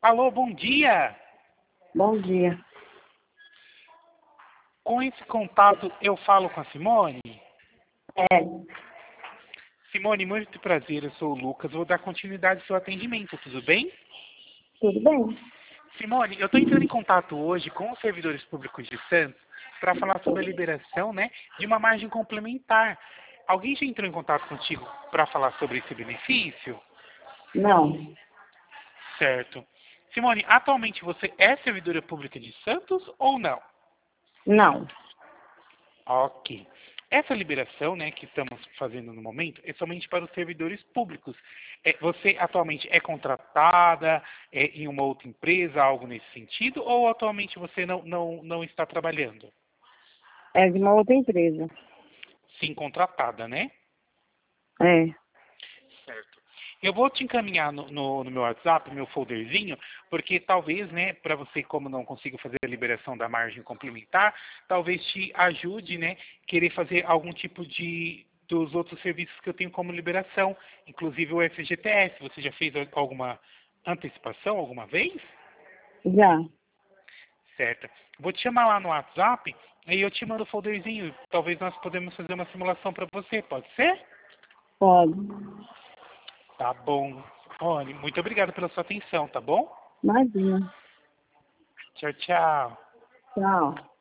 Alô, bom dia. Bom dia. Com esse contato eu falo com a Simone? É, Simone, muito prazer, eu sou o Lucas, vou dar continuidade ao seu atendimento, tudo bem? tudo bem? Simone, eu estou entrando em contato hoje com os servidores públicos de Santos para falar sobre a liberação, de uma margem complementar. Alguém já entrou em contato contigo para falar sobre esse benefício? Não, Certo. Simone, atualmente você é servidora pública de Santos ou não? não. Ok. Essa liberação, que estamos fazendo no momento é somente para os servidores públicos. Você atualmente é contratada em uma outra empresa, algo nesse sentido, ou atualmente você não está trabalhando? É de uma outra empresa. Sim, contratada, né? É, Certo. Eu vou te encaminhar no meu WhatsApp, meu folderzinho, porque talvez, para você, como não consigo fazer a liberação da margem complementar, talvez te ajude, querer fazer algum tipo dos outros serviços que eu tenho como liberação, inclusive o FGTS. Você já fez alguma antecipação alguma vez? já. Certo. Vou te chamar lá no WhatsApp, aí eu te mando o folderzinho. Talvez nós podemos fazer uma simulação para você, pode ser? Pode. Tá bom. Rony, muito obrigado pela sua atenção, tá bom? Imagina. Tchau, tchau. Tchau.